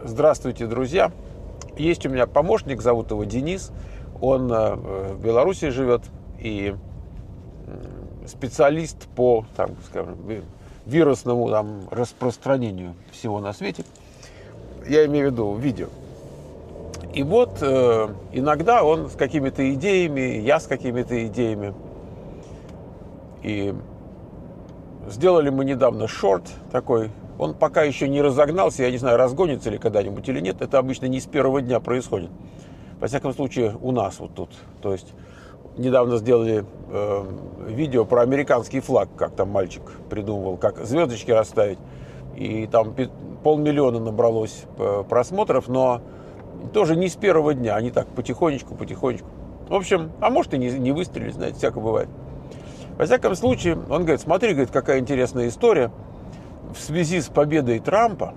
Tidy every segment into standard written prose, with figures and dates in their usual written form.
Здравствуйте, друзья. Есть у меня помощник, зовут его Денис. Он в Беларуси живет и специалист по, скажем, вирусному распространению всего на свете. Я имею в виду видео. И вот иногда он с какими-то идеями, я с какими-то идеями. И сделали мы недавно шорт такой. Он пока еще не разогнался, я не знаю, разгонится ли когда-нибудь или нет. Это обычно не с первого дня происходит. Во всяком случае, у нас вот тут. То есть недавно сделали видео про американский флаг, как там мальчик придумывал, как звездочки расставить. И там 500 000 набралось просмотров, но тоже не с первого дня. Они так потихонечку. В общем, а может и не выстрелили, знаете, всякое бывает. Во всяком случае, он говорит, смотри, говорит, какая интересная история. В связи с победой Трампа,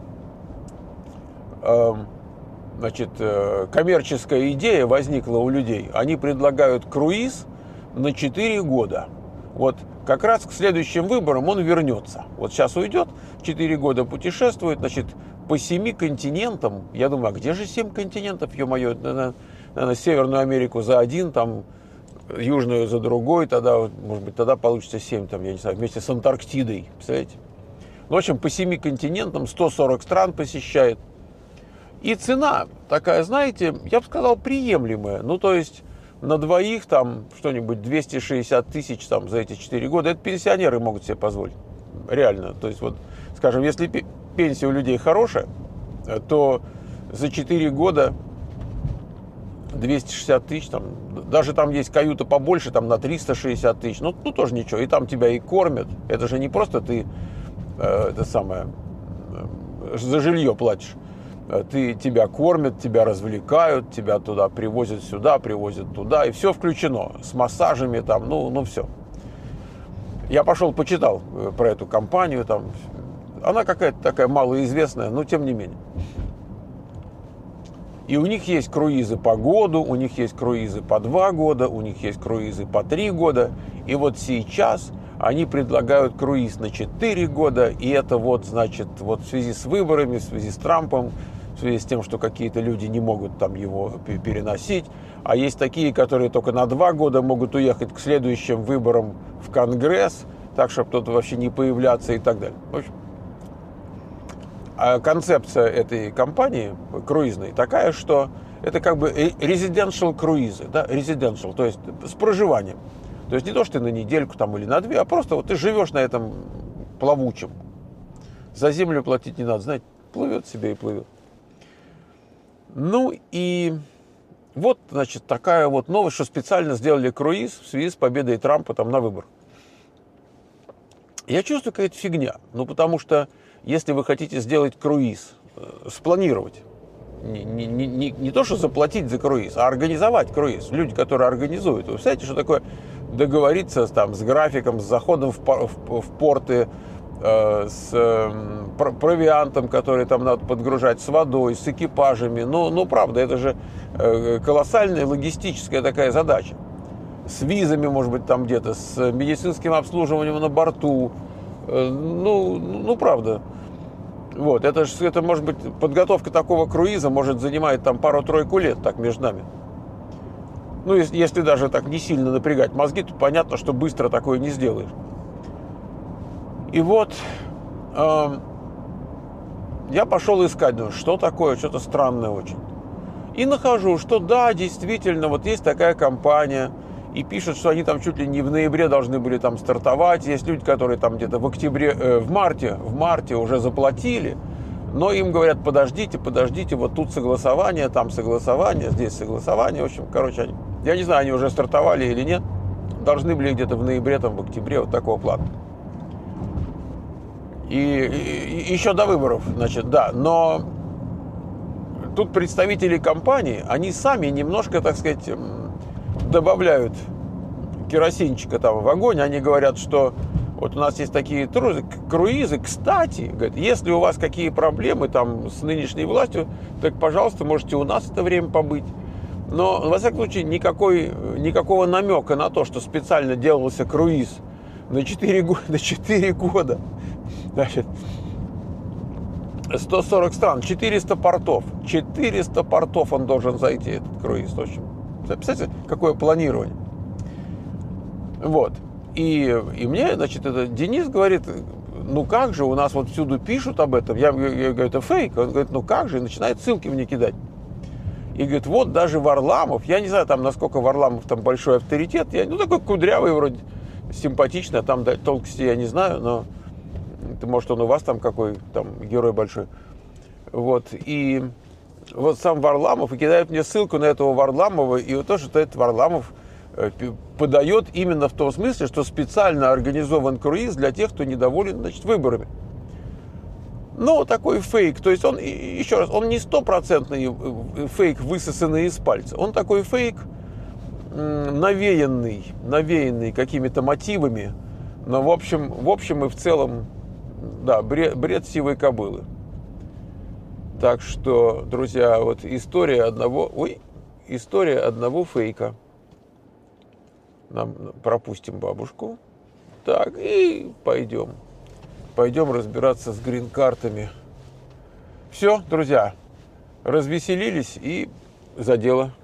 коммерческая идея возникла у людей. Они предлагают круиз на 4 года. Вот как раз к следующим выборам он вернется. Вот сейчас уйдет, 4 года путешествует, по 7 континентам. Я думаю, а где же 7 континентов? Ё-моё, наверное, Северную Америку за один, там, Южную за другой. Тогда, может быть, тогда получится 7, там, я не знаю, вместе с Антарктидой. Представляете? В общем, по 7 континентам, 140 стран посещает. И цена такая, знаете, я бы сказал, приемлемая. Ну, то есть, на двоих там что-нибудь 260 тысяч там, за эти 4 года. Это пенсионеры могут себе позволить. Реально. То есть, вот, скажем, если пенсия у людей хорошая, то за 4 года 260 тысяч, там, даже там есть каюта побольше, там на 360 тысяч. Ну, тоже ничего. И там тебя и кормят. Это же не просто ты за жилье платишь. Тебя кормят, тебя развлекают, тебя туда привозят сюда, привозят туда, и все включено. С массажами там, ну все. Я пошел, почитал про эту компанию, там. Она какая-то такая малоизвестная, но тем не менее. И у них есть круизы по году, у них есть круизы по 2 года, у них есть круизы по 3 года. И вот сейчас они предлагают круиз на 4 года, и это вот, значит, вот в связи с выборами, в связи с Трампом, в связи с тем, что какие-то люди не могут там его переносить, а есть такие, которые только на 2 года могут уехать к следующим выборам в Конгресс, так, чтобы тут вообще не появляться и так далее. В общем, а концепция этой компании круизной такая, что это как бы residential круизы, да, residential, то есть с проживанием. То есть не то, что ты на недельку там или на 2, а просто вот ты живешь на этом плавучем. За землю платить не надо, знаете, плывет себе и плывет. Ну и вот, значит, такая вот новость, что специально сделали круиз в связи с победой Трампа там на выборах. Я чувствую, какая-то фигня. Ну, потому что если вы хотите сделать круиз, спланировать, не то, что заплатить за круиз, а организовать круиз. Люди, которые организуют. Вы представляете, что такое договориться там, с графиком, с заходом в порты, с провиантом, который там надо подгружать, с водой, с экипажами. Ну, правда, это же колоссальная логистическая такая задача. С визами, может быть, там где-то, с медицинским обслуживанием на борту. Ну, правда. Вот, это может быть, подготовка такого круиза может занимать там пару-тройку лет, так, между нами. Ну, если даже так не сильно напрягать мозги, то понятно, что быстро такое не сделаешь. И вот я пошел искать, думаю, что такое, что-то странное очень. И нахожу, что да, действительно, вот есть такая компания, и пишут, что они там чуть ли не в ноябре должны были там стартовать. Есть люди, которые там где-то в марте уже заплатили, но им говорят, подождите, вот тут согласование, там согласование, здесь согласование. В общем, короче, я не знаю, они уже стартовали или нет. Должны были где-то в ноябре, там, в октябре, вот такого плана. И еще до выборов, значит, да. Но тут представители компании, они сами немножко, так сказать, добавляют керосинчика там в огонь. Они говорят, что вот у нас есть такие круизы. Кстати, говорят, если у вас какие проблемы там с нынешней властью, так, пожалуйста, можете у нас это время побыть. Но, во всяком случае, никакого намека на то, что специально делался круиз на 4 года. Значит, 140 стран, 400 портов. 400 портов он должен зайти, этот круиз. В общем, представляете, какое планирование. Вот. И мне, значит, Денис говорит, ну как же, у нас вот всюду пишут об этом. Я говорю, это фейк. Он говорит, ну как же, и начинает ссылки мне кидать. И говорит, вот даже Варламов, я не знаю, там, насколько Варламов там большой авторитет, ну такой кудрявый вроде, симпатичный, а там тонкости я не знаю, но может он у вас там какой там герой большой. Вот, и вот сам Варламов и кидает мне ссылку на этого Варламова, и вот то, что этот Варламов подает именно в том смысле, что специально организован круиз для тех, кто недоволен, значит, выборами. Ну, такой фейк, то есть он, еще раз, он не стопроцентный фейк, высосанный из пальца, он такой фейк, навеянный какими-то мотивами, но в общем и в целом, да, бред сивой кобылы. Так что, друзья, вот история одного фейка. Нам пропустим бабушку. Так, и пойдем разбираться с грин-картами. Все, друзья, развеселились и за дело.